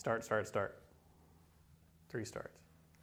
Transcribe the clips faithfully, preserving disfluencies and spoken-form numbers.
Start, start, start. Three starts.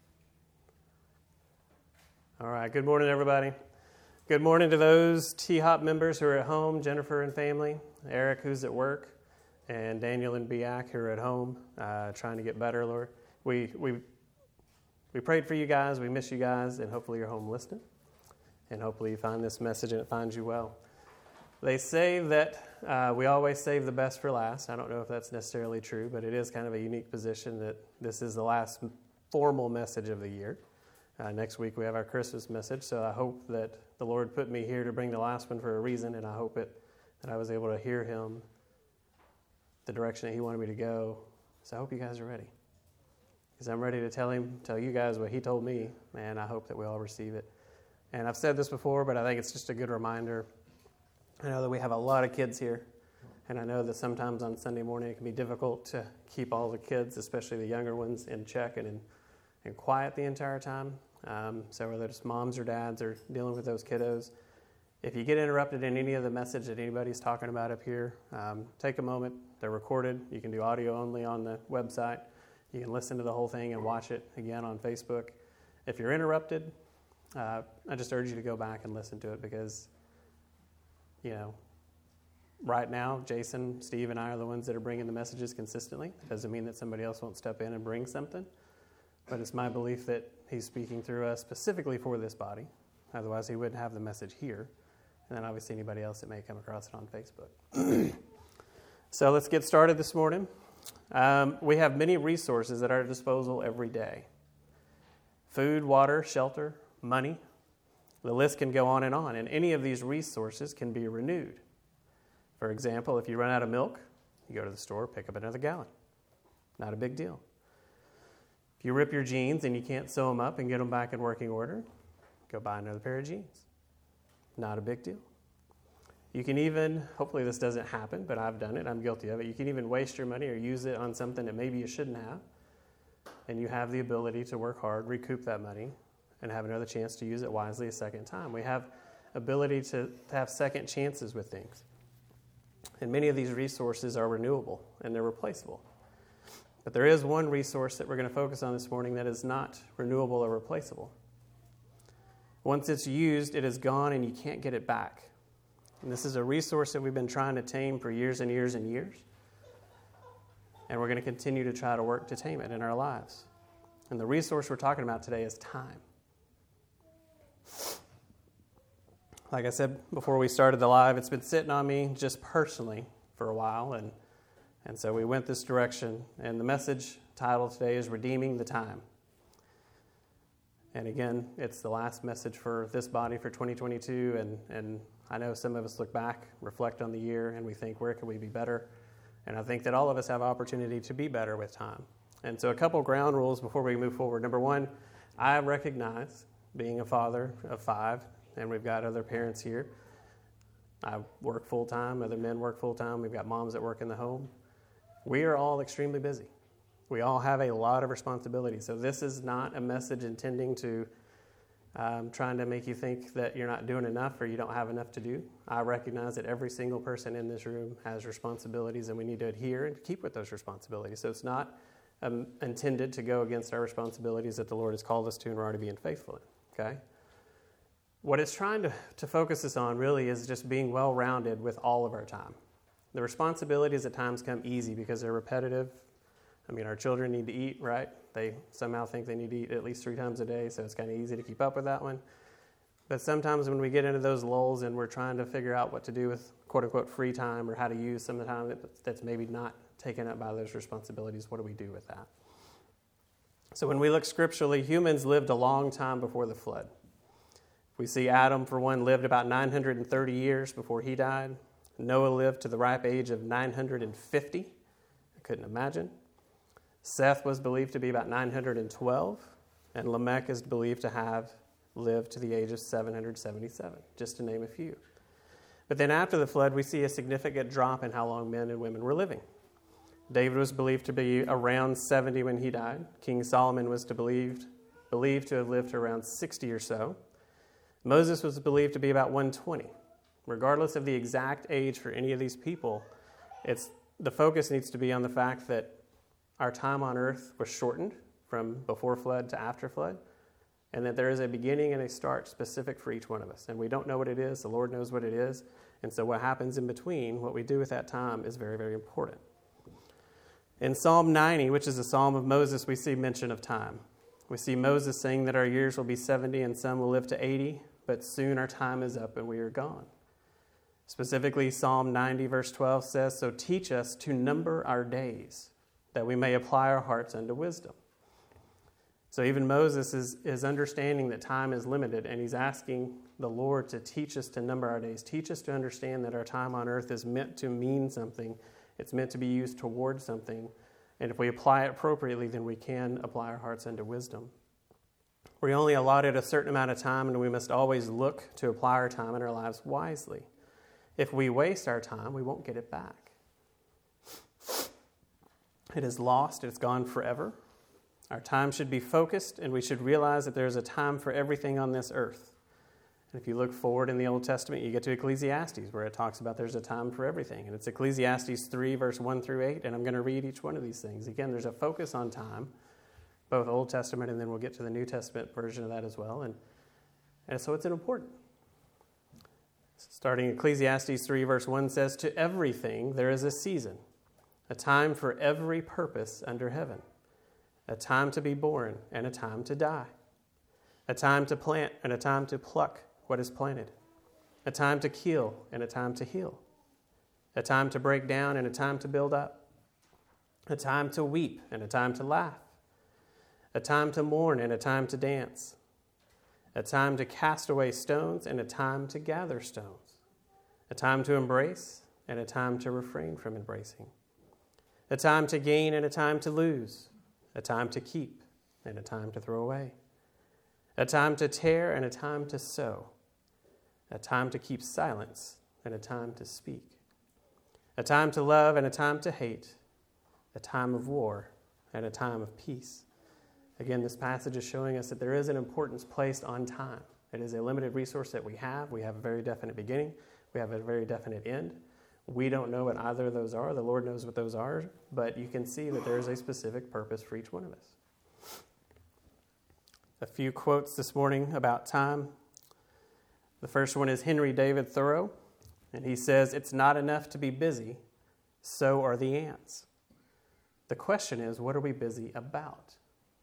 All right, good morning, everybody. Good morning to those T-Hop members who are at home, Jennifer and family, Eric who's at work, and Daniel and Biak who are at home uh, trying to get better, Lord. We, we, we prayed for you guys, we miss you guys, and hopefully you're home listening, and hopefully you find this message and it finds you well. They say that uh, we always save the best for last. I don't know if that's necessarily true, but it is kind of a unique position that this is the last formal message of the year. Uh, next week we have our Christmas message, so I hope that the Lord put me here to bring the last one for a reason, and I hope it that I was able to hear Him, the direction that He wanted me to go. So I hope you guys are ready, because I'm ready to tell Him, tell you guys what He told me, and I hope that we all receive it. And I've said this before, but I think it's just a good reminder. I know that we have a lot of kids here, and I know that sometimes on Sunday morning it can be difficult to keep all the kids, especially the younger ones, in check and in, and quiet the entire time. Um, so whether it's moms or dads or dealing with those kiddos, if you get interrupted in any of the message that anybody's talking about up here, um, take a moment. They're recorded. You can do audio only on the website. You can listen to the whole thing and watch it again on Facebook. If you're interrupted, uh, I just urge you to go back and listen to it, because you know, right now, Jason, Steve, and I are the ones that are bringing the messages consistently. It doesn't mean that somebody else won't step in and bring something, but it's my belief that He's speaking through us specifically for this body. Otherwise, He wouldn't have the message here. And then obviously anybody else that may come across it on Facebook. So let's get started this morning. Um, we have many resources at our disposal every day. Food, water, shelter, money. The list can go on and on, and any of these resources can be renewed. For example, if you run out of milk, you go to the store, pick up another gallon. Not a big deal. If you rip your jeans and you can't sew them up and get them back in working order, go buy another pair of jeans. Not a big deal. You can even, hopefully this doesn't happen, but I've done it, I'm guilty of it, you can even waste your money or use it on something that maybe you shouldn't have, and you have the ability to work hard, recoup that money, and have another chance to use it wisely a second time. We have ability to, to have second chances with things. And many of these resources are renewable and they're replaceable. But there is one resource that we're going to focus on this morning that is not renewable or replaceable. Once it's used, it is gone and you can't get it back. And this is a resource that we've been trying to tame for years and years and years. And we're going to continue to try to work to tame it in our lives. And the resource we're talking about today is time. Like I said before we started the live, it's been sitting on me just personally for a while, and and so we went this direction, and the message title today is Redeeming the Time. And again, it's the last message for this body for twenty twenty-two, and, and I know some of us look back, reflect on the year, and we think, where can we be better? And I think that all of us have opportunity to be better with time. And so a couple ground rules before we move forward. Number one, I recognize, being a father of five, and we've got other parents here. I work full-time, other men work full-time. We've got moms that work in the home. We are all extremely busy. We all have a lot of responsibilities. So this is not a message intending to um, trying to make you think that you're not doing enough or you don't have enough to do. I recognize that every single person in this room has responsibilities, and we need to adhere and keep with those responsibilities. So it's not um, intended to go against our responsibilities that the Lord has called us to and we're already being faithful in. Okay? What it's trying to, to focus us on really is just being well-rounded with all of our time. The responsibilities at times come easy because they're repetitive. I mean, our children need to eat, right? They somehow think they need to eat at least three times a day, so it's kind of easy to keep up with that one. But sometimes when we get into those lulls and we're trying to figure out what to do with quote-unquote free time or how to use some of the time that, that's maybe not taken up by those responsibilities, what do we do with that? So when we look scripturally, humans lived a long time before the flood. We see Adam, for one, lived about nine hundred thirty years before he died. Noah lived to the ripe age of nine hundred fifty. I couldn't imagine. Seth was believed to be about nine hundred twelve, and Lamech is believed to have lived to the age of seven hundred seventy-seven, just to name a few. But then after the flood, we see a significant drop in how long men and women were living. David was believed to be around seventy when he died. King Solomon was to believed, believed to have lived to around sixty or so. Moses was believed to be about one hundred twenty. Regardless of the exact age for any of these people, it's the focus needs to be on the fact that our time on earth was shortened from before flood to after flood, and that there is a beginning and a start specific for each one of us. And we don't know what it is. The Lord knows what it is. And so what happens in between, what we do with that time, is very, very important. In Psalm ninety, which is a psalm of Moses, we see mention of time. We see Moses saying that our years will be seventy and some will live to eighty, but soon our time is up and we are gone. Specifically, Psalm ninety, verse twelve says, "So teach us to number our days, that we may apply our hearts unto wisdom." So even Moses is, is understanding that time is limited, and he's asking the Lord to teach us to number our days, teach us to understand that our time on earth is meant to mean something. It's meant to be used towards something. And if we apply it appropriately, then we can apply our hearts unto wisdom. We're only allotted a certain amount of time, and we must always look to apply our time in our lives wisely. If we waste our time, we won't get it back. It is lost. It's gone forever. Our time should be focused, and we should realize that there's a time for everything on this earth. And if you look forward in the Old Testament, you get to Ecclesiastes, where it talks about there's a time for everything. And it's Ecclesiastes three, verse one through eight, and I'm going to read each one of these things. Again, there's a focus on time, both Old Testament, and then we'll get to the New Testament version of that as well. And, and so it's important. Starting Ecclesiastes three, verse one says, "To everything there is a season, a time for every purpose under heaven. A time to be born and a time to die. A time to plant and a time to pluck what is planted. A time to kill and a time to heal. A time to break down and a time to build up. A time to weep and a time to laugh. A time to mourn and a time to dance. A time to cast away stones and a time to gather stones. A time to embrace and a time to refrain from embracing. A time to gain and a time to lose. A time to keep and a time to throw away. A time to tear and a time to sow. A time to keep silence and a time to speak. A time to love and a time to hate. A time of war and a time of peace." Again, this passage is showing us that there is an importance placed on time. It is a limited resource that we have. We have a very definite beginning. We have a very definite end. We don't know what either of those are. The Lord knows what those are, but you can see that there is a specific purpose for each one of us. A few quotes this morning about time. The first one is Henry David Thoreau, and he says, "It's not enough to be busy, so are the ants. The question is, what are we busy about?"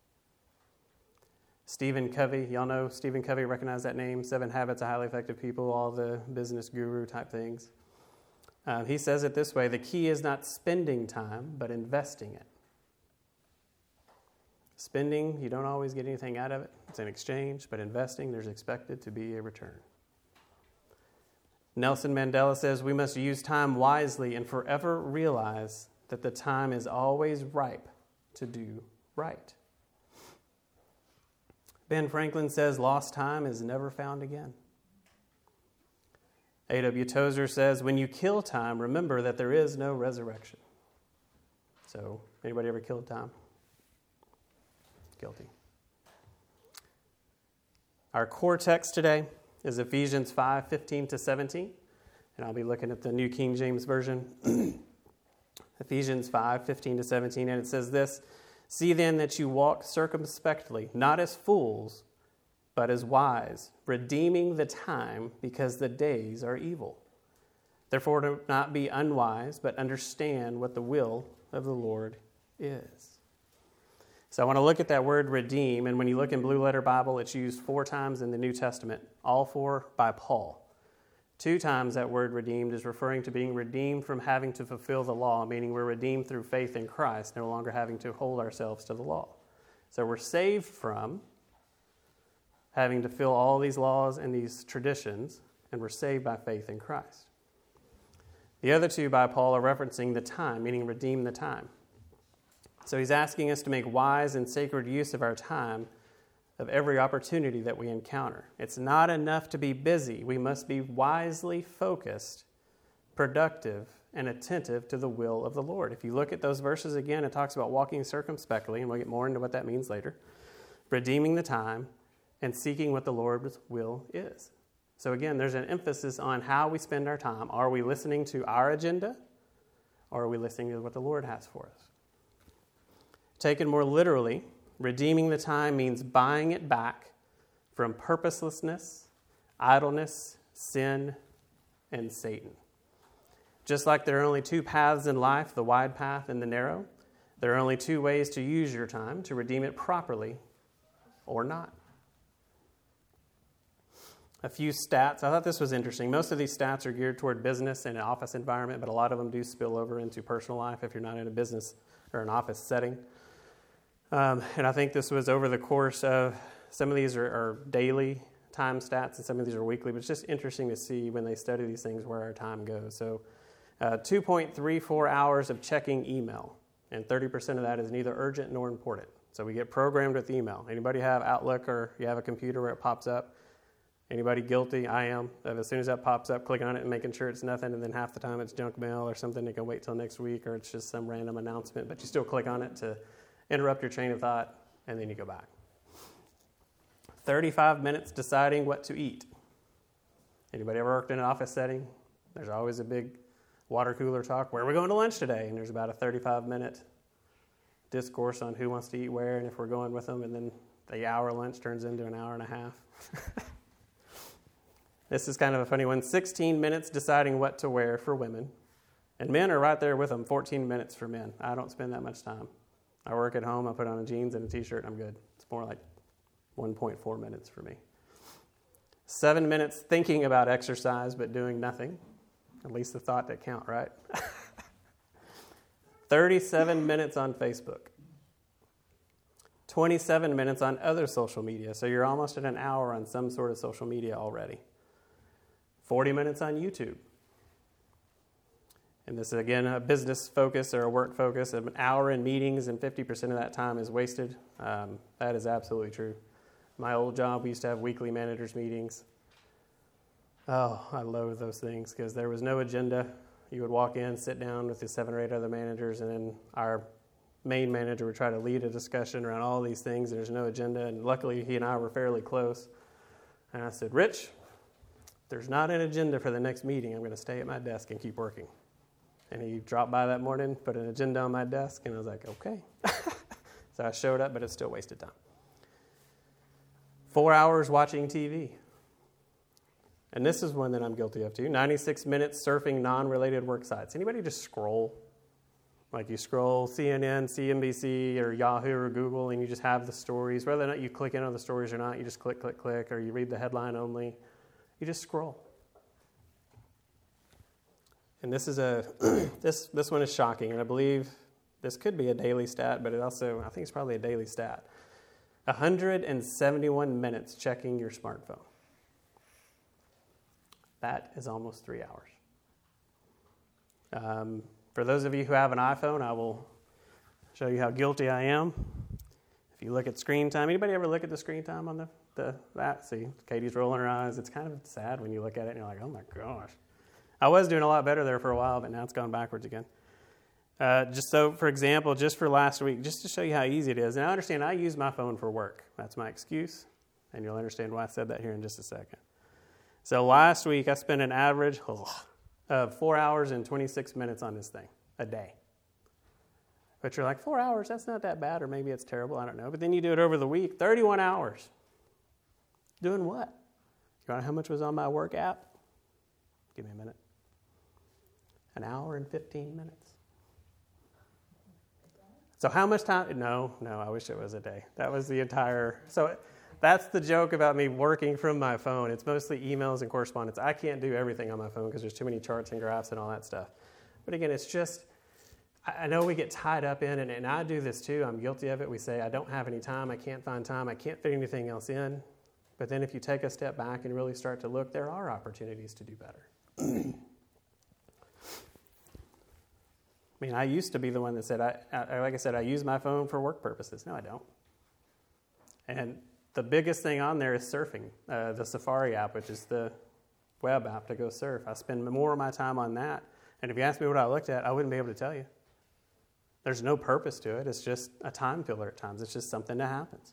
Stephen Covey, y'all know Stephen Covey, recognize that name? Seven Habits of Highly Effective People, all the business guru type things. Um, he says it this way: "The key is not spending time, but investing it." Spending, you don't always get anything out of it. It's an exchange, but investing, there's expected to be a return. Nelson Mandela says, "We must use time wisely and forever realize that the time is always ripe to do right." Ben Franklin says, "Lost time is never found again." A W Tozer says, "When you kill time, remember that there is no resurrection." So, anybody ever killed time? Guilty. Our core text today is Ephesians five, fifteen to seventeen, and I'll be looking at the New King James Version. Ephesians five, fifteen to seventeen, and it says this: "See then that you walk circumspectly, not as fools, but as wise, redeeming the time, because the days are evil. Therefore do not be unwise, but understand what the will of the Lord is." So I want to look at that word redeem, and when you look in Blue Letter Bible, it's used four times in the New Testament, all four by Paul. Two times that word redeemed is referring to being redeemed from having to fulfill the law, meaning we're redeemed through faith in Christ, no longer having to hold ourselves to the law. So we're saved from having to fill all these laws and these traditions, and we're saved by faith in Christ. The other two by Paul are referencing the time, meaning redeem the time. So he's asking us to make wise and sacred use of our time, of every opportunity that we encounter. It's not enough to be busy. We must be wisely focused, productive, and attentive to the will of the Lord. If you look at those verses again, it talks about walking circumspectly, and we'll get more into what that means later, redeeming the time, and seeking what the Lord's will is. So again, there's an emphasis on how we spend our time. Are we listening to our agenda, or are we listening to what the Lord has for us? Taken more literally, redeeming the time means buying it back from purposelessness, idleness, sin, and Satan. Just like there are only two paths in life, the wide path and the narrow, there are only two ways to use your time, to redeem it properly or not. A few stats. I thought this was interesting. Most of these stats are geared toward business and an office environment, but a lot of them do spill over into personal life if you're not in a business or an office setting. Um, and I think this was over the course of, some of these are, are daily time stats and some of these are weekly, but it's just interesting to see when they study these things where our time goes. So uh, two point three four hours of checking email, and thirty percent of that is neither urgent nor important. So we get programmed with email. Anybody have Outlook or you have a computer where it pops up? Anybody guilty? I am. As soon as that pops up, clicking on it and making sure it's nothing, and then half the time it's junk mail or something that can wait till next week, or it's just some random announcement, but you still click on it to interrupt your train of thought, and then you go back. thirty-five minutes deciding what to eat. Anybody ever worked in an office setting? There's always a big water cooler talk. Where are we going to lunch today? And there's about a thirty-five minute discourse on who wants to eat where and if we're going with them, and then the hour lunch turns into an hour and a half. This is kind of a funny one. sixteen minutes deciding what to wear for women. And men are right there with them, fourteen minutes for men. I don't spend that much time. I work at home, I put on a jeans and a t-shirt, and I'm good. It's more like one point four minutes for me. Seven minutes thinking about exercise but doing nothing. At least the thought that count, right? thirty-seven minutes on Facebook. twenty-seven minutes on other social media. So you're almost at an hour on some sort of social media already. forty minutes on YouTube. And this is, again, a business focus or a work focus. An hour in meetings and fifty percent of that time is wasted. Um, that is absolutely true. My old job, we used to have weekly managers meetings. Oh, I loathe those things because there was no agenda. You would walk in, sit down with the seven or eight other managers, and then our main manager would try to lead a discussion around all these things. There's no agenda, and luckily he and I were fairly close. And I said, Rich, there's not an agenda for the next meeting. I'm going to stay at my desk and keep working. And he dropped by that morning, put an agenda on my desk, and I was like, okay. So I showed up, but it's still wasted time. Four hours watching T V. And this is one that I'm guilty of too. ninety-six minutes surfing non-related work sites. Anybody just scroll? Like you scroll C N N, C N B C, or Yahoo or Google, and you just have the stories. Whether or not you click in on the stories or not, you just click, click, click, or you read the headline only. You just scroll. And this is a this this one is shocking, and I believe this could be a daily stat, but it also, I think it's probably a daily stat. one hundred seventy-one minutes checking your smartphone. That is almost three hours. Um, for those of you who have an iPhone, I will show you how guilty I am. If you look at screen time, anybody ever look at the screen time on the, the that? See, Katie's rolling her eyes. It's kind of sad when you look at it and you're like, oh my gosh. I was doing a lot better there for a while, but now it's gone backwards again. Uh, just so, for example, just for last week, just to show you how easy it is. And I understand I use my phone for work. That's my excuse, and you'll understand why I said that here in just a second. So last week, I spent an average oh, of four hours and twenty-six minutes on this thing a day. But you're like, four hours, that's not that bad, or maybe it's terrible, I don't know. But then you do it over the week, thirty-one hours. Doing what? You want to know how much was on my work app? Give me a minute. An hour and fifteen minutes. So how much time? No, no, I wish it was a day. That was the entire... So that's the joke about me working from my phone. It's mostly emails and correspondence. I can't do everything on my phone because there's too many charts and graphs and all that stuff. But again, it's just... I know we get tied up in it, and I do this too. I'm guilty of it. We say, I don't have any time. I can't find time. I can't fit anything else in. But then if you take a step back and really start to look, there are opportunities to do better. I mean, I used to be the one that said, I, I, like I said, I use my phone for work purposes. No, I don't. And the biggest thing on there is surfing, uh, the Safari app, which is the web app to go surf. I spend more of my time on that. And if you ask me what I looked at, I wouldn't be able to tell you. There's no purpose to it. It's just a time filler at times. It's just something that happens.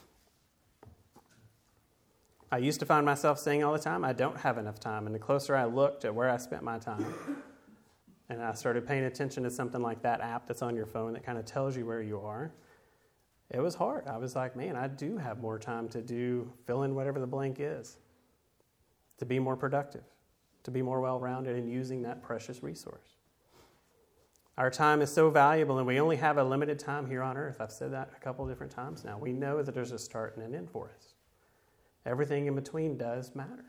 I used to find myself saying all the time, I don't have enough time. And the closer I looked at where I spent my time, and I started paying attention to something like that app that's on your phone that kind of tells you where you are, it was hard. I was like, man, I do have more time to do, fill in whatever the blank is, to be more productive, to be more well-rounded in using that precious resource. Our time is so valuable, and we only have a limited time here on earth. I've said that a couple different times now. We know that there's a start and an end for us. Everything in between does matter.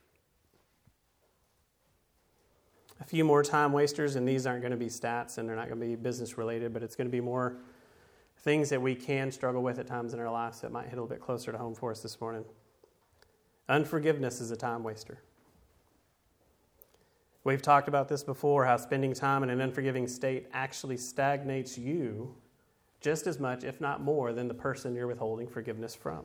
A few more time wasters, and these aren't going to be stats, and they're not going to be business related, but it's going to be more things that we can struggle with at times in our lives that might hit a little bit closer to home for us this morning. Unforgiveness is a time waster. We've talked about this before, how spending time in an unforgiving state actually stagnates you just as much, if not more, than the person you're withholding forgiveness from.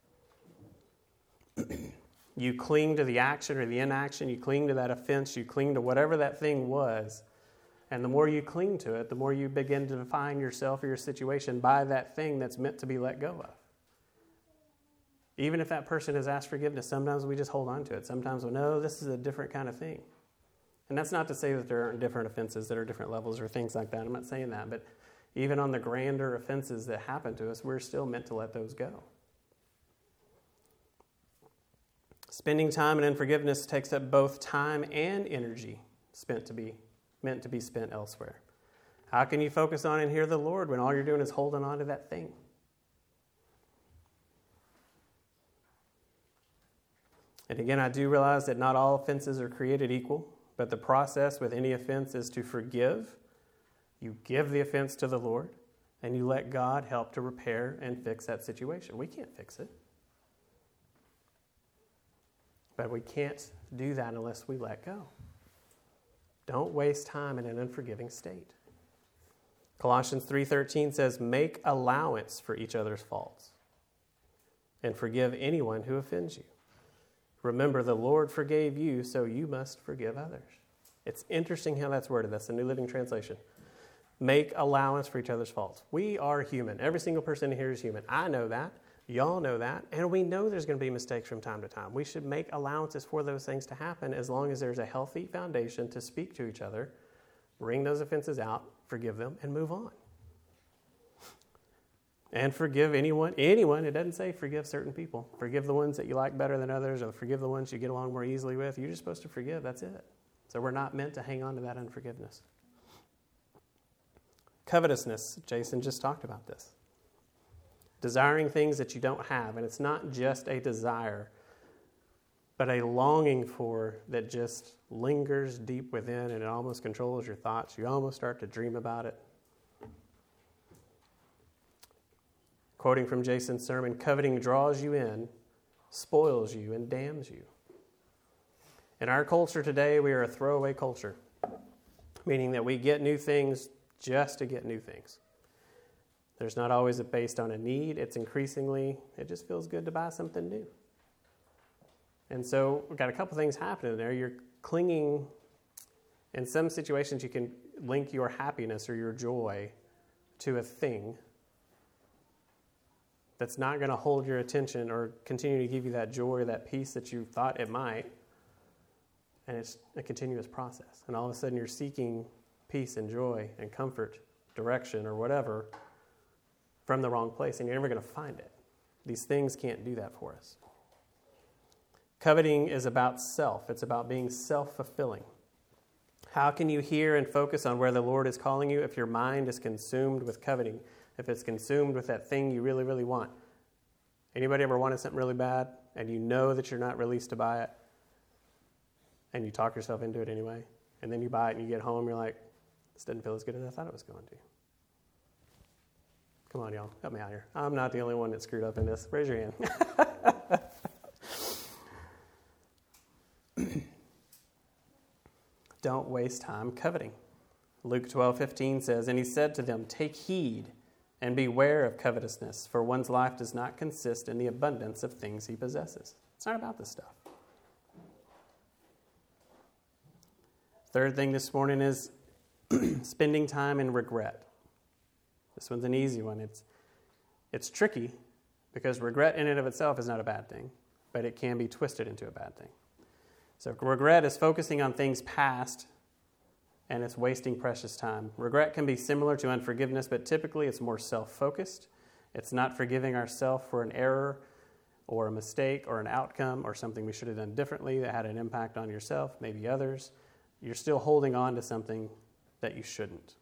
You cling to the action or the inaction, you cling to that offense, you cling to whatever that thing was, and the more you cling to it, the more you begin to define yourself or your situation by that thing that's meant to be let go of. Even if that person has asked forgiveness, sometimes we just hold on to it. Sometimes we know this is a different kind of thing. And that's not to say that there aren't different offenses that are different levels or things like that. I'm not saying that. But even on the grander offenses that happen to us, we're still meant to let those go. Spending time in unforgiveness takes up both time and energy spent to be meant to be spent elsewhere. How can you focus on and hear the Lord when all you're doing is holding on to that thing? And again, I do realize that not all offenses are created equal, but the process with any offense is to forgive. You give the offense to the Lord, and you let God help to repair and fix that situation. We can't fix it. But we can't do that unless we let go. Don't waste time in an unforgiving state. Colossians three thirteen says, make allowance for each other's faults and forgive anyone who offends you. Remember, the Lord forgave you, so you must forgive others. It's interesting how that's worded. That's the New Living Translation. Make allowance for each other's faults. We are human. Every single person here is human. I know that. Y'all know that. And we know there's going to be mistakes from time to time. We should make allowances for those things to happen as long as there's a healthy foundation to speak to each other, bring those offenses out, forgive them, and move on. And forgive anyone, anyone, it doesn't say forgive certain people. Forgive the ones that you like better than others, or forgive the ones you get along more easily with. You're just supposed to forgive, that's it. So we're not meant to hang on to that unforgiveness. Covetousness, Jason just talked about this. Desiring things that you don't have, and it's not just a desire, but a longing for that just lingers deep within, and it almost controls your thoughts. You almost start to dream about it. Quoting from Jason's sermon, coveting draws you in, spoils you, and damns you. In our culture today, we are a throwaway culture, meaning that we get new things just to get new things. There's not always a based on a need. It's increasingly, it just feels good to buy something new. And so we've got a couple things happening there. You're clinging, in some situations you can link your happiness or your joy to a thing that's not going to hold your attention or continue to give you that joy or that peace that you thought it might. And it's a continuous process. And all of a sudden you're seeking peace and joy and comfort, direction, or whatever from the wrong place, and you're never going to find it. These things can't do that for us. Coveting is about self. It's about being self-fulfilling. How can you hear and focus on where the Lord is calling you if your mind is consumed with coveting? If it's consumed with that thing you really, really want? Anybody ever wanted something really bad, and you know that you're not released to buy it, and you talk yourself into it anyway, and then you buy it and you get home, you're like, this doesn't feel as good as I thought it was going to. Come on, y'all. Help me out here. I'm not the only one that screwed up in this. Raise your hand. Don't waste time coveting. Luke twelve fifteen says, and he said to them, take heed and beware of covetousness, for one's life does not consist in the abundance of things he possesses. It's not about this stuff. Third thing this morning is spending time in regret. This one's an easy one. It's it's tricky because regret in and of itself is not a bad thing, but it can be twisted into a bad thing. So regret is focusing on things past, and it's wasting precious time. Regret can be similar to unforgiveness, but typically it's more self-focused, It's not forgiving ourselves for an error or a mistake or an outcome or something we should have done differently that had an impact on yourself, maybe others. You're still holding on to something that you shouldn't.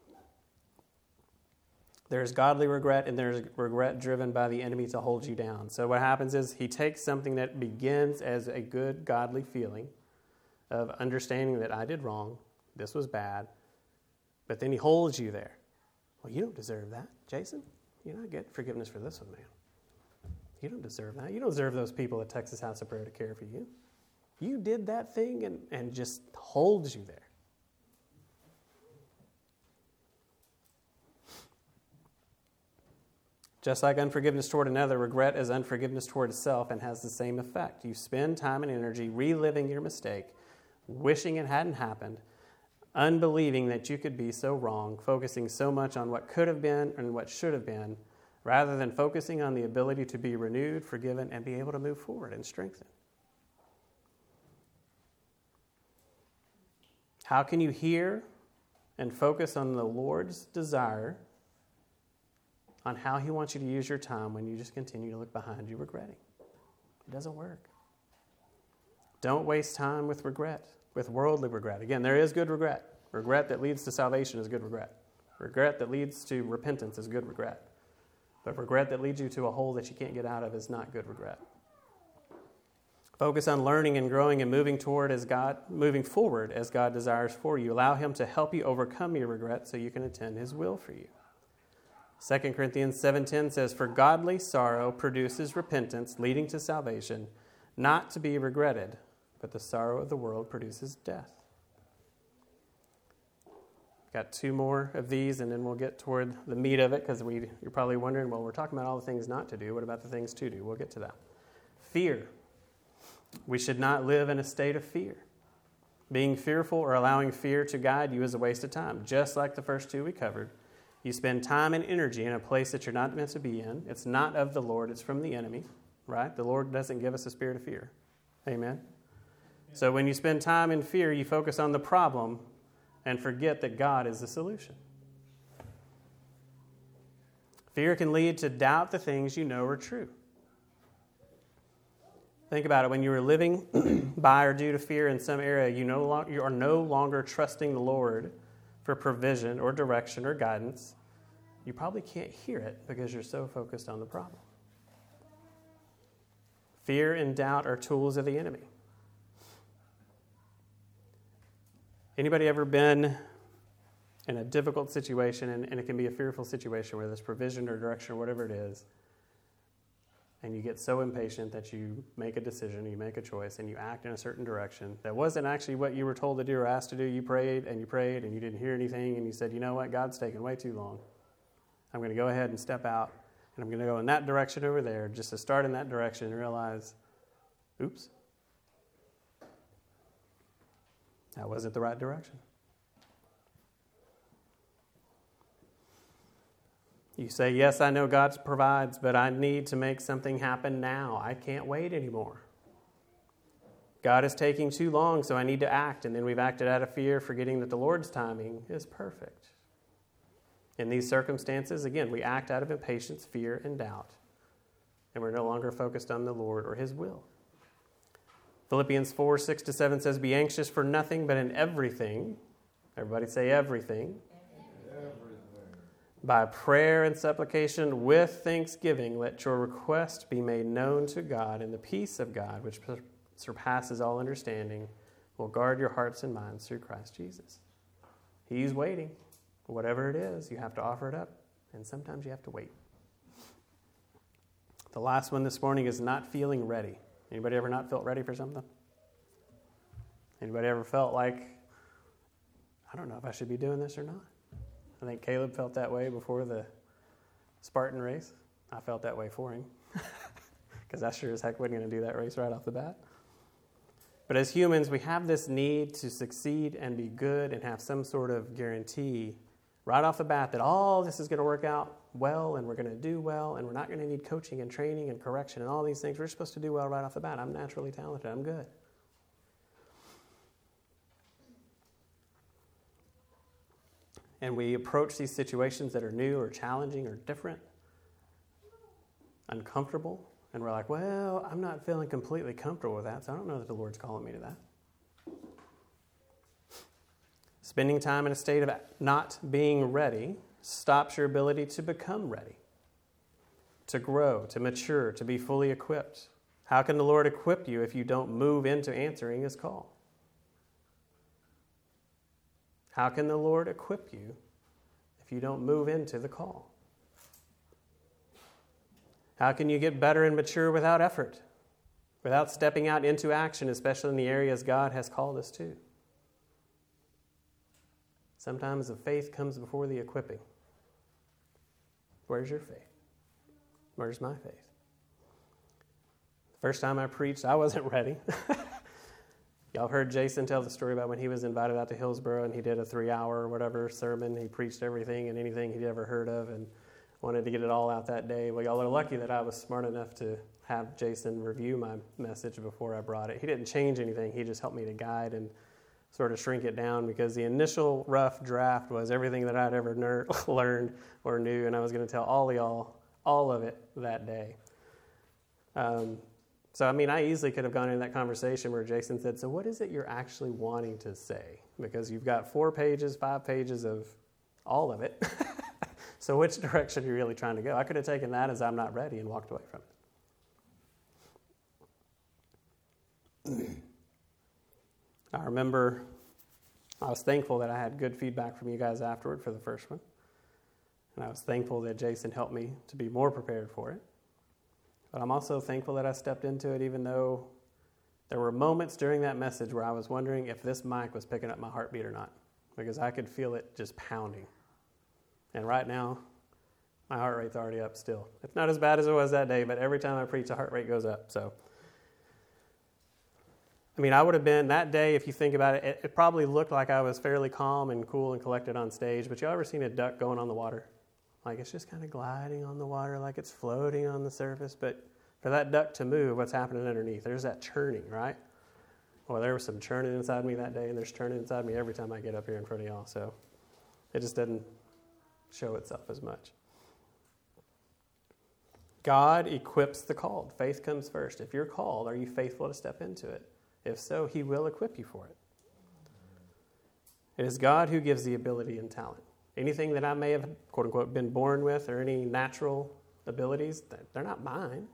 There's godly regret, and there's regret driven by the enemy to hold you down. So what happens is he takes something that begins as a good, godly feeling of understanding that I did wrong, this was bad, but then he holds you there. Well, you don't deserve that, Jason. You're not getting forgiveness for this one, man. You don't deserve that. You don't deserve those people at Texas House of Prayer to care for you. You did that thing and, and just holds you there. Just like unforgiveness toward another, regret is unforgiveness toward self and has the same effect. You spend time and energy reliving your mistake, wishing it hadn't happened, unbelieving that you could be so wrong, focusing so much on what could have been and what should have been, rather than focusing on the ability to be renewed, forgiven, and be able to move forward and strengthen. How can you hear and focus on the Lord's desire on how he wants you to use your time when you just continue to look behind you regretting? It doesn't work. Don't waste time with regret, with worldly regret. Again, there is good regret. Regret that leads to salvation is good regret. Regret that leads to repentance is good regret. But regret that leads you to a hole that you can't get out of is not good regret. Focus on learning and growing and moving toward as God, moving forward as God desires for you. Allow him to help you overcome your regret so you can attend his will for you. Second Corinthians seven ten says, "For godly sorrow produces repentance, leading to salvation, not to be regretted, but the sorrow of the world produces death." Got two more of these, and then we'll get toward the meat of it, because we you're probably wondering, well, we're talking about all the things not to do. What about the things to do? We'll get to that. Fear. We should not live in a state of fear. Being fearful or allowing fear to guide you is a waste of time. Just like the first two we covered, you spend time and energy in a place that you're not meant to be in. It's not of the Lord. It's from the enemy, right? The Lord doesn't give us a spirit of fear. Amen? So when you spend time in fear, you focus on the problem and forget that God is the solution. Fear can lead to doubt the things you know are true. Think about it. When you are living by or due to fear in some area, you, no lo- you are no longer trusting the Lord for provision or direction or guidance. You probably can't hear it because you're so focused on the problem. Fear and doubt are tools of the enemy. Anybody ever been in a difficult situation, and, and it can be a fearful situation where there's provision or direction or whatever it is, and you get so impatient that you make a decision, you make a choice, and you act in a certain direction that wasn't actually what you were told to do or asked to do. You prayed and you prayed and you didn't hear anything, and you said, you know what, God's taking way too long. I'm going to go ahead and step out, and I'm going to go in that direction over there, just to start in that direction and realize, oops, that wasn't the right direction. You say, yes, I know God provides, but I need to make something happen now. I can't wait anymore. God is taking too long, so I need to act. And then we've acted out of fear, forgetting that the Lord's timing is perfect. In these circumstances, again, we act out of impatience, fear, and doubt. And we're no longer focused on the Lord or his will. Philippians four, six to seven says, be anxious for nothing, but in everything. Everybody say everything. Everything. By prayer and supplication with thanksgiving, let your request be made known to God, and the peace of God, which surpasses all understanding, will guard your hearts and minds through Christ Jesus. He's waiting. Whatever it is, you have to offer it up, and sometimes you have to wait. The last one this morning is not feeling ready. Anybody ever not felt ready for something? Anybody ever felt like, I don't know if I should be doing this or not? I think Caleb felt that way before the Spartan race. I felt that way for him. Because I sure as heck wasn't going to do that race right off the bat. But as humans, we have this need to succeed and be good and have some sort of guarantee right off the bat that all this is going to work out well, and we're going to do well, and we're not going to need coaching and training and correction and all these things. We're supposed to do well right off the bat. I'm naturally talented. I'm good. And we approach these situations that are new or challenging or different uncomfortable, and we're like, well, I'm not feeling completely comfortable with that, so I don't know that the Lord's calling me to that. Spending time in a state of not being ready stops your ability to become ready, to grow, to mature, to be fully equipped. How can the Lord equip you if you don't move into answering His call? How can the Lord equip you if you don't move into the call? How can you get better and mature without effort, without stepping out into action, especially in the areas God has called us to? Sometimes the faith comes before the equipping. Where's your faith? Where's my faith? The first time I preached, I wasn't ready. Y'all heard Jason tell the story about when he was invited out to Hillsboro and he did a three-hour or whatever sermon. He preached everything and anything he'd ever heard of and wanted to get it all out that day. Well, y'all are lucky that I was smart enough to have Jason review my message before I brought it. He didn't change anything. He just helped me to guide and sort of shrink it down, because the initial rough draft was everything that I'd ever ner- learned or knew, and I was going to tell all of y'all all of it that day. Um, so, I mean, I easily could have gone into that conversation where Jason said, so what is it you're actually wanting to say? Because you've got four pages, five pages of all of it. So which direction are you really trying to go? I could have taken that as I'm not ready and walked away from it. I remember I was thankful that I had good feedback from you guys afterward for the first one. And I was thankful that Jason helped me to be more prepared for it. But I'm also thankful that I stepped into it, even though there were moments during that message where I was wondering if this mic was picking up my heartbeat or not, because I could feel it just pounding. And right now, my heart rate's already up still. It's not as bad as it was that day, but every time I preach, the heart rate goes up. So, I mean, I would have been, that day, if you think about it, it, it probably looked like I was fairly calm and cool and collected on stage. But you ever seen a duck going on the water? Like, it's just kind of gliding on the water, like it's floating on the surface. But for that duck to move, what's happening underneath? There's that churning, right? Well, there was some churning inside me that day, and there's churning inside me every time I get up here in front of y'all. So it just doesn't show itself as much. God equips the called. Faith comes first. If you're called, are you faithful to step into it? If so, He will equip you for it. It is God who gives the ability and talent. Anything that I may have, quote unquote, been born with, or any natural abilities, they're not mine.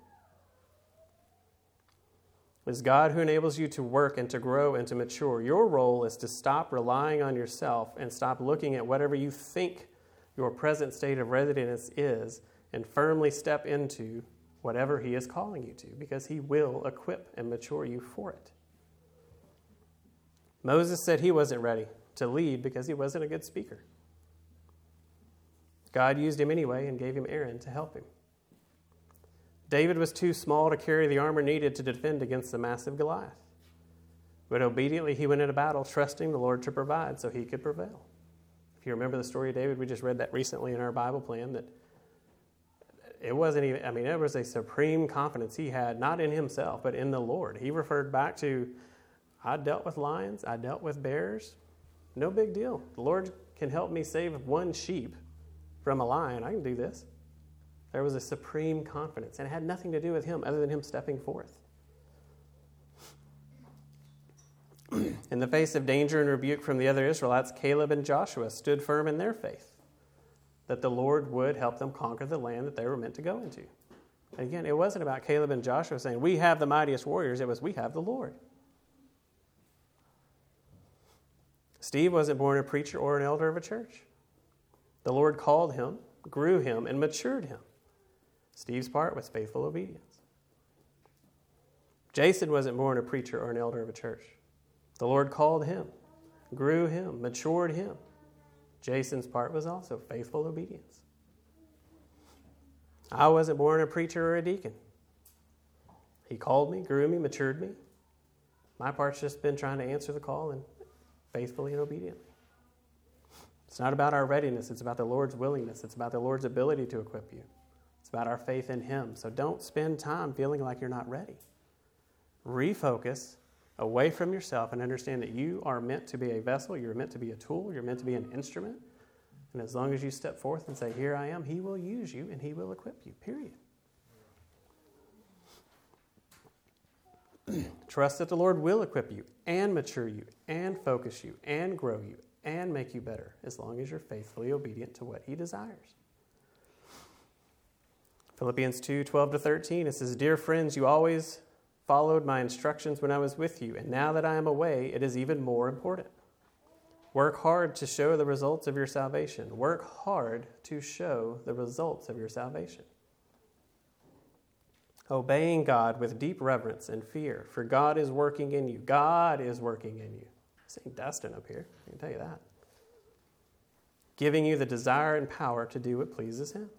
It is God who enables you to work and to grow and to mature. Your role is to stop relying on yourself and stop looking at whatever you think your present state of readiness is, and firmly step into whatever He is calling you to, because He will equip and mature you for it. Moses said he wasn't ready to lead because he wasn't a good speaker. God used him anyway and gave him Aaron to help him. David was too small to carry the armor needed to defend against the massive Goliath. But obediently he went into battle, trusting the Lord to provide so he could prevail. If you remember the story of David, we just read that recently in our Bible plan, that it wasn't even, I mean, it was a supreme confidence he had, not in himself, but in the Lord. He referred back to, I dealt with lions, I dealt with bears, no big deal. The Lord can help me save one sheep from a lion. I can do this. There was a supreme confidence, and it had nothing to do with him other than him stepping forth. In the face of danger and rebuke from the other Israelites, Caleb and Joshua stood firm in their faith that the Lord would help them conquer the land that they were meant to go into. And again, it wasn't about Caleb and Joshua saying, we have the mightiest warriors. It was, we have the Lord. Steve wasn't born a preacher or an elder of a church. The Lord called him, grew him, and matured him. Steve's part was faithful obedience. Jason wasn't born a preacher or an elder of a church. The Lord called him, grew him, matured him. Jason's part was also faithful obedience. I wasn't born a preacher or a deacon. He called me, grew me, matured me. My part's just been trying to answer the call and faithfully and obediently. It's not about our readiness. It's about the Lord's willingness. It's about the Lord's ability to equip you. It's about our faith in Him. So don't spend time feeling like you're not ready. Refocus away from yourself and understand that you are meant to be a vessel. You're meant to be a tool. You're meant to be an instrument. And as long as you step forth and say, here I am, He will use you and He will equip you, period. Trust that the Lord will equip you and mature you and focus you and grow you and make you better as long as you're faithfully obedient to what he desires. Philippians two, twelve to thirteen, it says, Dear friends, you always followed my instructions when I was with you, and now that I am away, it is even more important. Work hard to show the results of your salvation. Work hard to show the results of your salvation. Obeying God with deep reverence and fear, for God is working in you. God is working in you. This ain't Dustin up here, I can tell you that. Giving you the desire and power to do what pleases him.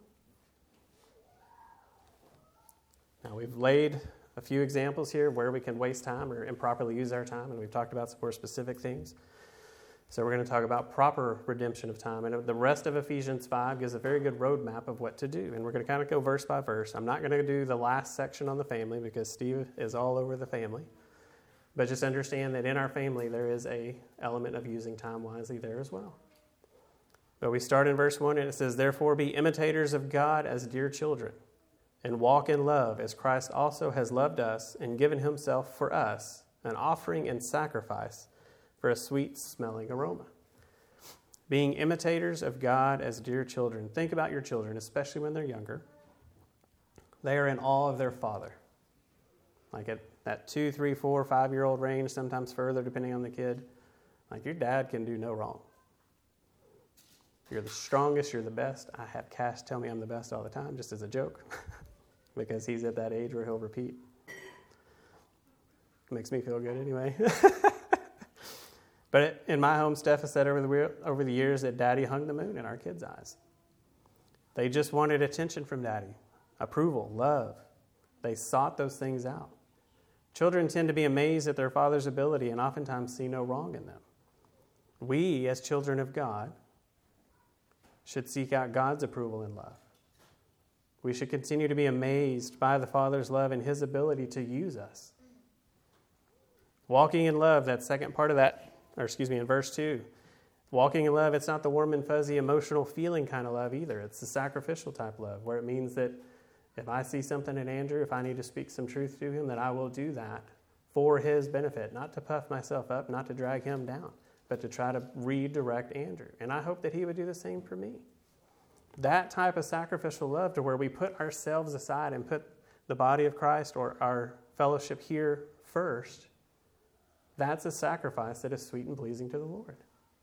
Now, we've laid a few examples here where we can waste time or improperly use our time, and we've talked about some more specific things. So we're going to talk about proper redemption of time. And the rest of Ephesians five gives a very good roadmap of what to do. And we're going to kind of go verse by verse. I'm not going to do the last section on the family because Steve is all over the family. But just understand that in our family there is a element of using time wisely there as well. But we start in verse one and it says, Therefore be imitators of God as dear children, and walk in love as Christ also has loved us and given himself for us, an offering and sacrifice for a sweet-smelling aroma. Being imitators of God as dear children. Think about your children, especially when they're younger. They are in awe of their father. Like at that two, three, four, five-year-old range, sometimes further, depending on the kid. Like your dad can do no wrong. You're the strongest, you're the best. I have Cash tell me I'm the best all the time, just as a joke, because he's at that age where he'll repeat. Makes me feel good anyway. But in my home, Steph has said over the, over the years that Daddy hung the moon in our kids' eyes. They just wanted attention from Daddy, approval, love. They sought those things out. Children tend to be amazed at their father's ability and oftentimes see no wrong in them. We, as children of God, should seek out God's approval and love. We should continue to be amazed by the Father's love and his ability to use us. Walking in love, that second part of that, or excuse me, in verse two. Walking in love, it's not the warm and fuzzy emotional feeling kind of love either. It's the sacrificial type love, where it means that if I see something in Andrew, if I need to speak some truth to him, that I will do that for his benefit, not to puff myself up, not to drag him down, but to try to redirect Andrew. And I hope that he would do the same for me. That type of sacrificial love, to where we put ourselves aside and put the body of Christ or our fellowship here first, that's a sacrifice that is sweet and pleasing to the Lord.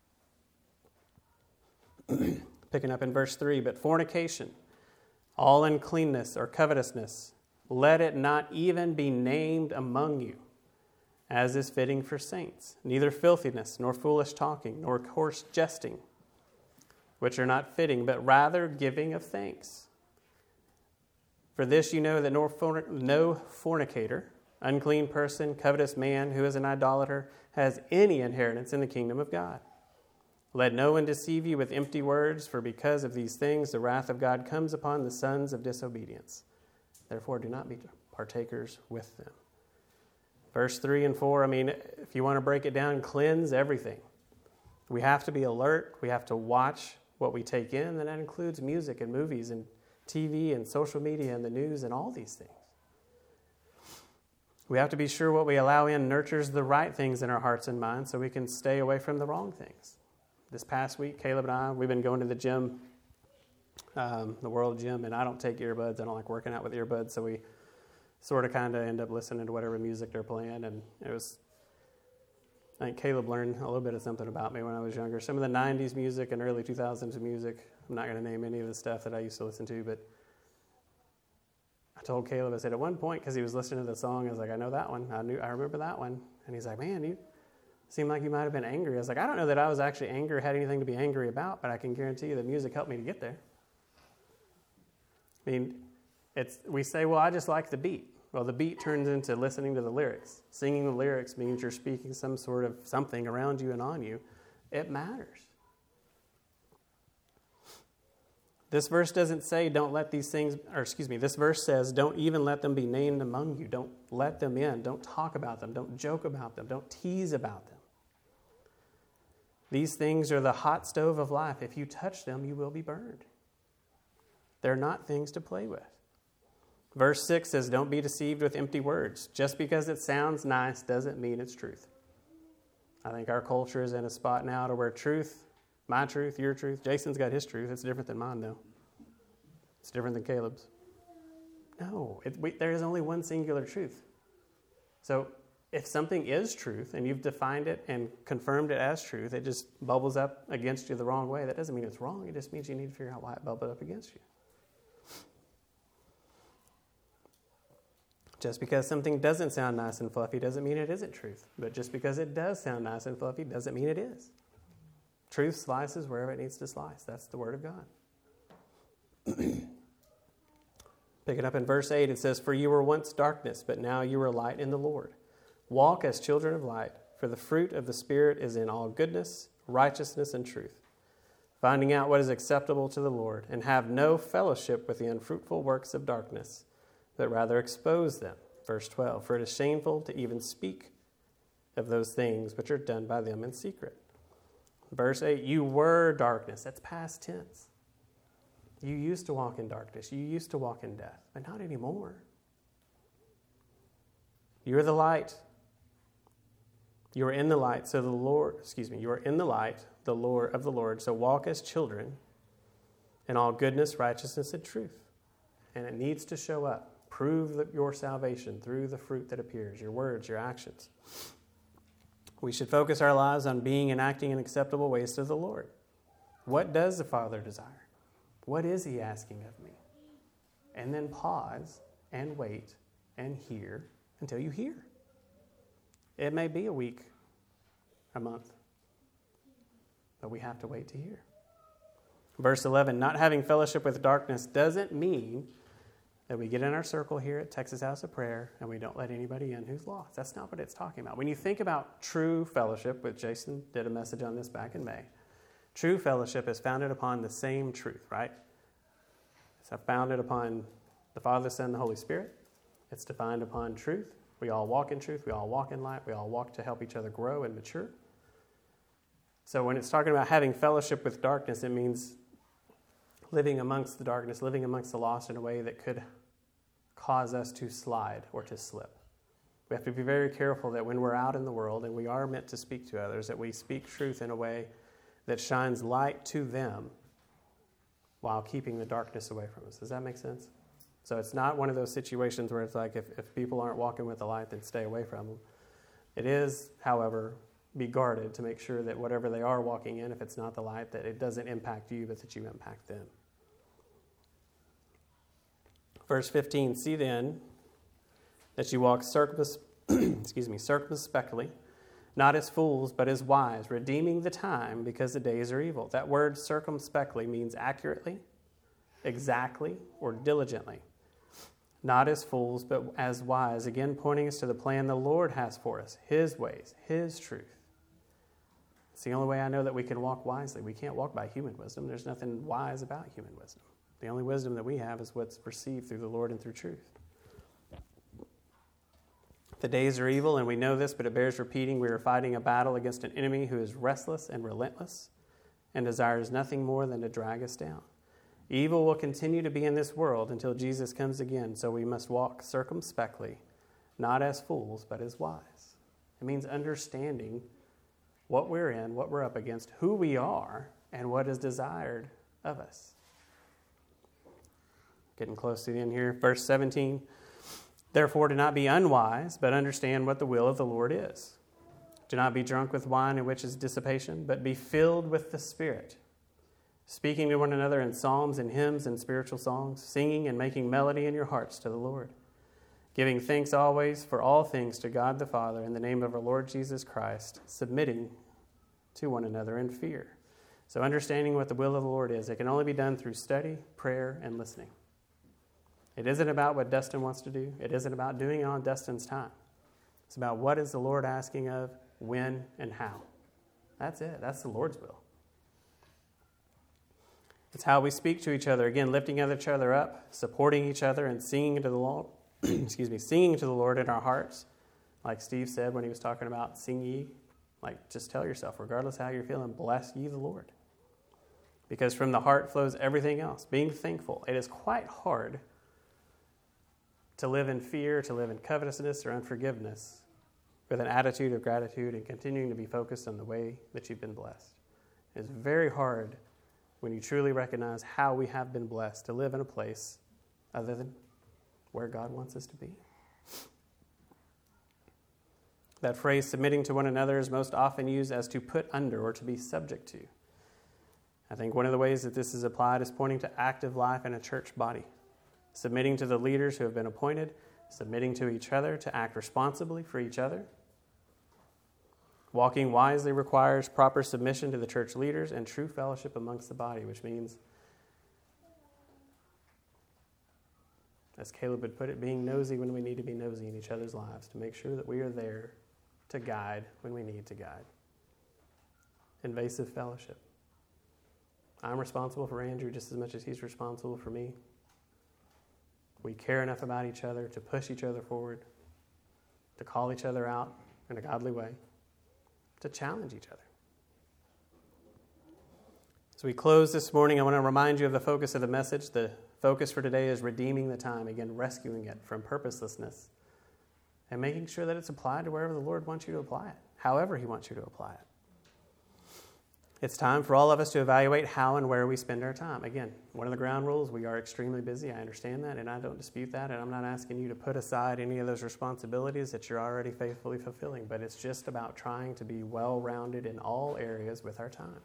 Picking up in verse three, but fornication, all uncleanness or covetousness, let it not even be named among you, as is fitting for saints. Neither filthiness, nor foolish talking, nor coarse jesting, which are not fitting, but rather giving of thanks. For this you know that no fornicator, unclean person, covetous man who is an idolater, has any inheritance in the kingdom of God. Let no one deceive you with empty words, for because of these things the wrath of God comes upon the sons of disobedience. Therefore do not be partakers with them. Verse three and four, I mean, if you want to break it down, cleanse everything. We have to be alert. We have to watch what we take in, and that includes music and movies and T V and social media and the news and all these things. We have to be sure what we allow in nurtures the right things in our hearts and minds so we can stay away from the wrong things. This past week, Caleb and I, we've been going to the gym, um, the World Gym, and I don't take earbuds. I don't like working out with earbuds, so we sort of kind of end up listening to whatever music they're playing. And it was, I think Caleb learned a little bit of something about me when I was younger. Some of the nineties music and early two thousands music, I'm not going to name any of the stuff that I used to listen to, but I told Caleb, I said, at one point, because he was listening to the song, I was like, I know that one. I knew, I remember that one. And he's like, man, you seemed like you might have been angry. I was like, I don't know that I was actually angry or had anything to be angry about, but I can guarantee you the music helped me to get there. I mean, it's we say, well, I just like the beat. Well, the beat turns into listening to the lyrics. Singing the lyrics means you're speaking some sort of something around you and on you. It matters. This verse doesn't say don't let these things, or excuse me, this verse says don't even let them be named among you. Don't let them in. Don't talk about them. Don't joke about them. Don't tease about them. These things are the hot stove of life. If you touch them, you will be burned. They're not things to play with. Verse six says, don't be deceived with empty words. Just because it sounds nice doesn't mean it's truth. I think our culture is in a spot now to where truth, my truth, your truth, Jason's got his truth. It's different than mine, though. It's different than Caleb's. No, it, we, there is only one singular truth. So if something is truth and you've defined it and confirmed it as truth, it just bubbles up against you the wrong way. That doesn't mean it's wrong. It just means you need to figure out why it bubbled up against you. Just because something doesn't sound nice and fluffy doesn't mean it isn't truth. But just because it does sound nice and fluffy doesn't mean it is. Truth slices wherever it needs to slice. That's the Word of God. Pick it up in verse eight. It says, for you were once darkness, but now you are light in the Lord. Walk as children of light, for the fruit of the Spirit is in all goodness, righteousness, and truth, finding out what is acceptable to the Lord, and have no fellowship with the unfruitful works of darkness, but rather expose them. Verse twelve, for it is shameful to even speak of those things which are done by them in secret. Verse eight, you were darkness. That's past tense. You used to walk in darkness. You used to walk in death, but not anymore. You're the light. You are in the light, so the Lord, excuse me, you are in the light, the Lord of the Lord, so walk as children in all goodness, righteousness, and truth. And it needs to show up. Prove your salvation through the fruit that appears, your words, your actions. We should focus our lives on being and acting in acceptable ways to the Lord. What does the Father desire? What is He asking of me? And then pause and wait and hear until you hear. It may be a week, a month, but we have to wait to hear. Verse eleven, not having fellowship with darkness doesn't mean that we get in our circle here at Texas House of Prayer and we don't let anybody in who's lost. That's not what it's talking about. When you think about true fellowship, which Jason did a message on this back in May, true fellowship is founded upon the same truth, right? It's founded upon the Father, Son, and the Holy Spirit. It's defined upon truth. We all walk in truth. We all walk in light. We all walk to help each other grow and mature. So when it's talking about having fellowship with darkness, it means living amongst the darkness, living amongst the lost in a way that could cause us to slide or to slip. We have to be very careful that when we're out in the world and we are meant to speak to others, that we speak truth in a way that shines light to them while keeping the darkness away from us. Does that make sense? So it's not one of those situations where it's like if, if people aren't walking with the light, then stay away from them. It is, however, be guarded to make sure that whatever they are walking in, if it's not the light, that it doesn't impact you, but that you impact them. Verse fifteen, see then that you walk circumspec- excuse me, circumspectly, not as fools, but as wise, redeeming the time because the days are evil. That word circumspectly means accurately, exactly, or diligently. Not as fools, but as wise, again pointing us to the plan the Lord has for us, His ways, His truth. It's the only way I know that we can walk wisely. We can't walk by human wisdom. There's nothing wise about human wisdom. The only wisdom that we have is what's received through the Lord and through truth. The days are evil, and we know this, but it bears repeating. We are fighting a battle against an enemy who is restless and relentless and desires nothing more than to drag us down. Evil will continue to be in this world until Jesus comes again, so we must walk circumspectly, not as fools, but as wise. It means understanding what we're in, what we're up against, who we are, and what is desired of us. Getting close to the end here. Verse seventeen, therefore do not be unwise, but understand what the will of the Lord is. Do not be drunk with wine in which is dissipation, but be filled with the Spirit, speaking to one another in psalms and hymns and spiritual songs, singing and making melody in your hearts to the Lord, giving thanks always for all things to God the Father in the name of our Lord Jesus Christ, submitting to one another in fear. So understanding what the will of the Lord is, it can only be done through study, prayer, and listening. It isn't about what Dustin wants to do. It isn't about doing it on Dustin's time. It's about what is the Lord asking of, when, and how. That's it. That's the Lord's will. It's how we speak to each other. Again, lifting each other up, supporting each other, and singing to the Lord. excuse me, singing to the Lord in our hearts. Like Steve said when he was talking about sing ye. Like, just tell yourself, regardless of how you're feeling, bless ye the Lord. Because from the heart flows everything else. Being thankful. It is quite hard to live in fear, to live in covetousness or unforgiveness, with an attitude of gratitude and continuing to be focused on the way that you've been blessed. It's very hard when you truly recognize how we have been blessed to live in a place other than where God wants us to be. That phrase, submitting to one another, is most often used as to put under or to be subject to. I think one of the ways that this is applied is pointing to active life in a church body, submitting to the leaders who have been appointed, submitting to each other to act responsibly for each other. Walking wisely requires proper submission to the church leaders and true fellowship amongst the body, which means, as Caleb would put it, being nosy when we need to be nosy in each other's lives to make sure that we are there to guide when we need to guide. Invasive fellowship. I'm responsible for Andrew just as much as he's responsible for me. We care enough about each other to push each other forward, to call each other out in a godly way, to challenge each other. As we close this morning, I want to remind you of the focus of the message. The focus for today is redeeming the time, again, rescuing it from purposelessness and making sure that it's applied to wherever the Lord wants you to apply it, however he wants you to apply it. It's time for all of us to evaluate how and where we spend our time. Again, one of the ground rules, we are extremely busy. I understand that, and I don't dispute that, and I'm not asking you to put aside any of those responsibilities that you're already faithfully fulfilling, but it's just about trying to be well-rounded in all areas with our time.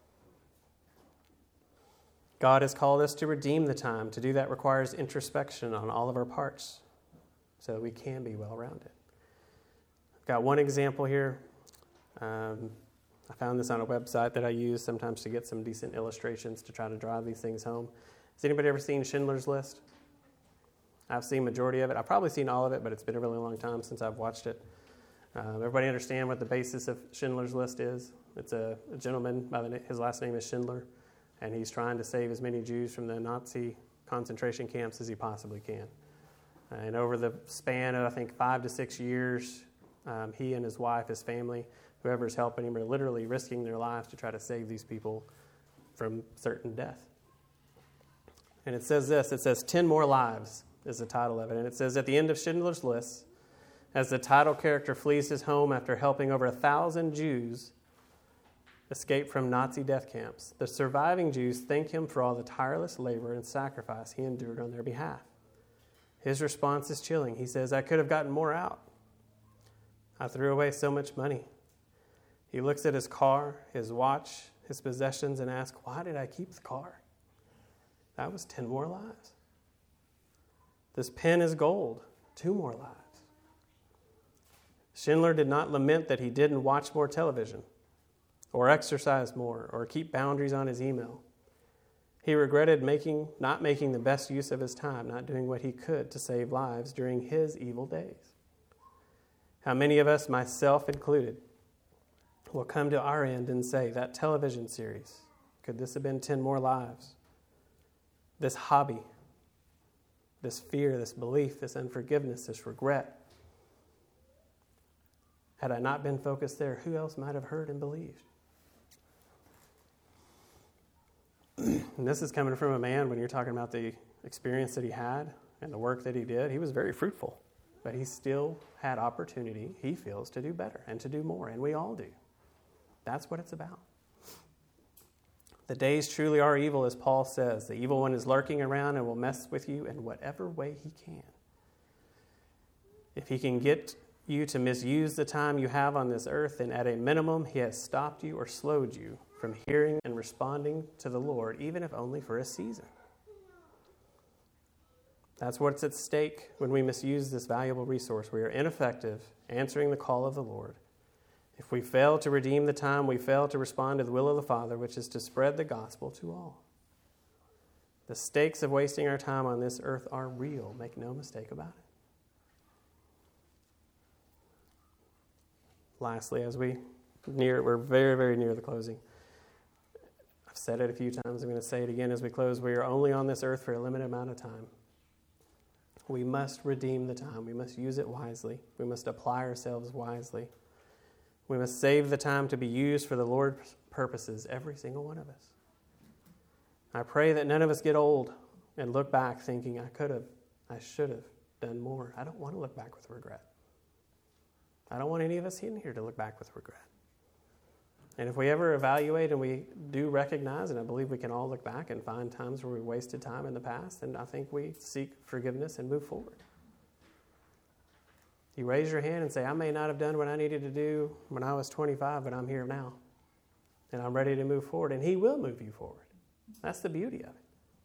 God has called us to redeem the time. To do that requires introspection on all of our parts so that we can be well-rounded. I've got one example here. Um, I found this on a website that I use sometimes to get some decent illustrations to try to drive these things home. Has anybody ever seen Schindler's List? I've seen majority of it. I've probably seen all of it, but it's been a really long time since I've watched it. Uh, everybody understand what the basis of Schindler's List is? It's a, a gentleman, by the name, his last name is Schindler, and he's trying to save as many Jews from the Nazi concentration camps as he possibly can. And over the span of, I think, five to six years, um, he and his wife, his family, whoever's helping him, are literally risking their lives to try to save these people from certain death. And it says this, it says, ten More Lives is the title of it. And it says, at the end of Schindler's List, as the title character flees his home after helping over a thousand Jews escape from Nazi death camps, the surviving Jews thank him for all the tireless labor and sacrifice he endured on their behalf. His response is chilling. He says, I could have gotten more out. I threw away so much money. He looks at his car, his watch, his possessions, and asks, why did I keep the car? That was ten more lives. This pen is gold, two more lives. Schindler did not lament that he didn't watch more television or exercise more or keep boundaries on his email. He regretted making, not making the best use of his time, not doing what he could to save lives during his evil days. How many of us, myself included, will come to our end and say, that television series, could this have been ten more lives? This hobby, this fear, this belief, this unforgiveness, this regret. Had I not been focused there, who else might have heard and believed? And this is coming from a man, when you're talking about the experience that he had and the work that he did, he was very fruitful. But he still had opportunity, he feels, to do better and to do more, and we all do. That's what it's about. The days truly are evil, as Paul says. The evil one is lurking around and will mess with you in whatever way he can. If he can get you to misuse the time you have on this earth, then at a minimum, he has stopped you or slowed you from hearing and responding to the Lord, even if only for a season. That's what's at stake when we misuse this valuable resource. We are ineffective answering the call of the Lord. If we fail to redeem the time, we fail to respond to the will of the Father, which is to spread the gospel to all. The stakes of wasting our time on this earth are real. Make no mistake about it. Lastly, as we near, we're very, very near the closing. I've said it a few times. I'm going to say it again as we close. We are only on this earth for a limited amount of time. We must redeem the time. We must use it wisely. We must apply ourselves wisely. We must save the time to be used for the Lord's purposes, every single one of us. I pray that none of us get old and look back thinking, I could have, I should have done more. I don't want to look back with regret. I don't want any of us in here to look back with regret. And if we ever evaluate and we do recognize, and I believe we can all look back and find times where we wasted time in the past, then I think we seek forgiveness and move forward. You raise your hand and say, I may not have done what I needed to do when I was twenty-five, but I'm here now. And I'm ready to move forward. And He will move you forward. That's the beauty of it.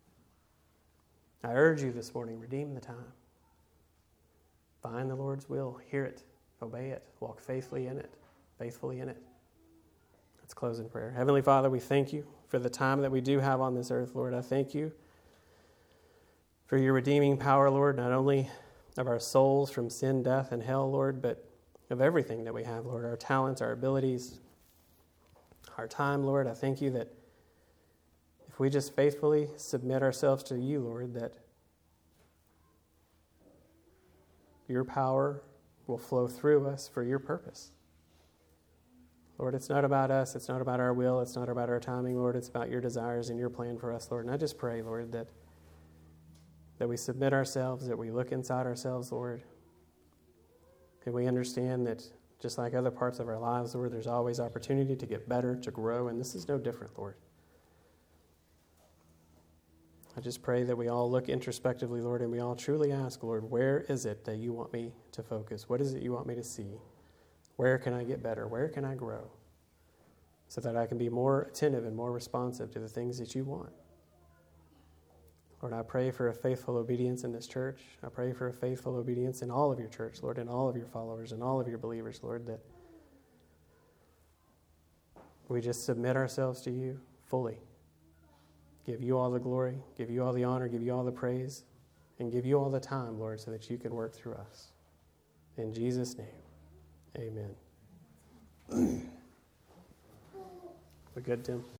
I urge you this morning, redeem the time. Find the Lord's will. Hear it. Obey it. Walk faithfully in it. Faithfully in it. Let's close in prayer. Heavenly Father, we thank you for the time that we do have on this earth, Lord. I thank you for your redeeming power, Lord, not only of our souls from sin, death, and hell, Lord, but of everything that we have, Lord, our talents, our abilities, our time, Lord. I thank you that if we just faithfully submit ourselves to you, Lord, that your power will flow through us for your purpose. Lord, it's not about us. It's not about our will. It's not about our timing, Lord. It's about your desires and your plan for us, Lord. And I just pray, Lord, that that we submit ourselves, that we look inside ourselves, Lord, and we understand that just like other parts of our lives, Lord, there's always opportunity to get better, to grow, and this is no different, Lord. I just pray that we all look introspectively, Lord, and we all truly ask, Lord, where is it that you want me to focus? What is it you want me to see? Where can I get better? Where can I grow? So that I can be more attentive and more responsive to the things that you want. Lord, I pray for a faithful obedience in this church. I pray for a faithful obedience in all of your church, Lord, and all of your followers and all of your believers, Lord, that we just submit ourselves to you fully. Give you all the glory, give you all the honor, give you all the praise, and give you all the time, Lord, so that you can work through us. In Jesus' name, amen. We good, Tim?